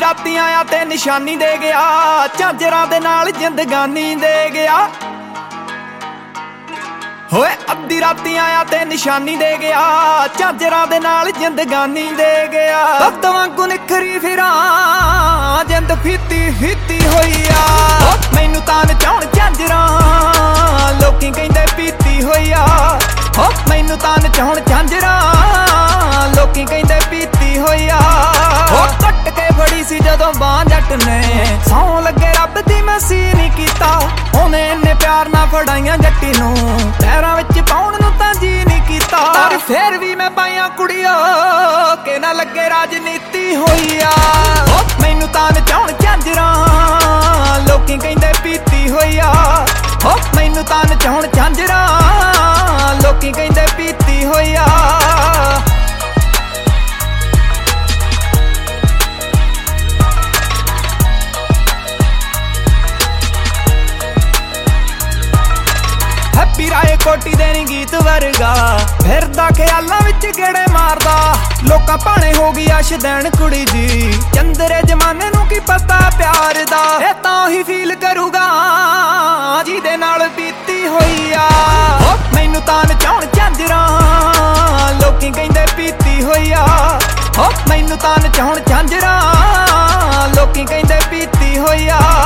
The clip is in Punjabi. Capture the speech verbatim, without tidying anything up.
ਰਾਤੀ ਆਇਆ ਤੇ ਨਿਸ਼ਾਨੀ ਦੇ ਗਿਆ, ਝਾਂਜਰਾਂ ਦੇ ਨਾਲ ਜ਼ਿੰਦਗਾਨੀ ਦੇ ਗਿਆ। ਹੋਏ ਅੱਧੀ ਰਾਤੀ ਆਇਆ ਤੇ ਨਿਸ਼ਾਨੀ ਦੇ ਗਿਆ, ਝਾਂਜਰਾਂ ਦੇ ਨਾਲ ਜ਼ਿੰਦਗਾਨੀ ਦੇ ਗਿਆ। ਤੱਤ ਵਾਂਗੂ ਨਿਖਰੀ ਫਿਰਾਂ ਜਿੰਦ ਫੀਤੀ ਫੀਤੀ ਹੋਈ ਆ, ਮੈਨੂੰ ਤਾਂ ਨਚਾਉਣ ਝਾਂਜਰਾਂ ਲੋਕੀ ਕਹਿੰਦੇ ਪੀਤੀ ਹੋਈ ਆ। ਹੋ ਮੈਨੂੰ ਤਾਂ ਨਚਾਉਣ ਝਾਂਜਰਾਂ ਲੋਕੀ ਕਹਿੰਦੇ ਪੀਤੀ ਹੋਈ ਆ। ਹੋ ਕੱਟ ਕੇ ਫੜੀ ਸੀ ਜਦੋਂ ਬਾਂਹ ਜੱਟ ਨੇ, ਸੌਂ ਲੱਗੇ ਰੱਬ ਦੀ ਮੈਂ ਸੀ ਨਹੀਂ ਕੀਤਾ। ਉਹਨੇ ਇੰਨੇ ਪਿਆਰ ਨਾਲ ਫੜਾਈਆਂ ਜੱਟੀ ਨੂੰ, ਪੈਰਾਂ ਵਿੱਚ ਪਾਉਣ ਨੂੰ ਤਾਂ ਜੀ ਨਹੀਂ ਕੀਤਾ। ਪਰ ਫੇਰ ਵੀ ਮੈਂ ਪਾਈਆਂ ਕੁੜੀਓ ਕਿ ਨਾ ਲੱਗੇ ਰਾਜਨੀਤੀ ਹੋਈ ਆ। ਹੋ ਮੈਨੂੰ ਤਾਂ ਨਚਾਉਣ ਝਾਂਜਰਾਂ ਲੋਕੀ ਕਹਿੰਦੇ ਪੀਤੀ ਹੋਈ ਆ। ਹੋ ਮੈਨੂੰ ਤਾਂ ਨਚਾਉਣ ਝਾਂਜਰਾਂ ਲੋਕੀ ਕਹਿੰਦੇ ਪੀਤੀ ਹੋਈ ਆ। ਹੈਪੀ ਰਾਏ ਕੋਟੀ ਦੇ ਨੀ ਗੀਤ ਵਰਗਾ, ਫਿਰਦਾ ਖਿਆਲਾਂ ਵਿੱਚ ਗੇੜੇ ਮਾਰਦਾ। ਲੋਕਾਂ ਭਾਣੇ ਹੋ ਗਈ ਅਸ਼ਦੈਣ ਕੁੜੀ ਜੀ, ਚੰਦਰੇ ਜਮਾਨੇ ਨੂੰ ਕੀ ਪਤਾ ਪਿਆਰ ਦਾ। ਇਹ ਤਾਂ ਹੀ ਫੀਲ ਕਰੂਗਾ ਜਿਹਦੇ ਨਾਲ ਬੀਤੀ ਹੋਈ ਆ। ਮੈਨੂੰ ਤਾਂ ਨਚਾਉਣ ਝਾਂਜਰਾਂ ਲੋਕੀ ਕਹਿੰਦੇ ਪੀਤੀ ਹੋਈ ਆ। ਹੋ ਮੈਨੂੰ ਤਾਂ ਨਚਾਉਣ ਝਾਂਜਰਾਂ ਲੋਕੀ ਕਹਿੰਦੇ ਪੀਤੀ ਹੋਈ ਆ।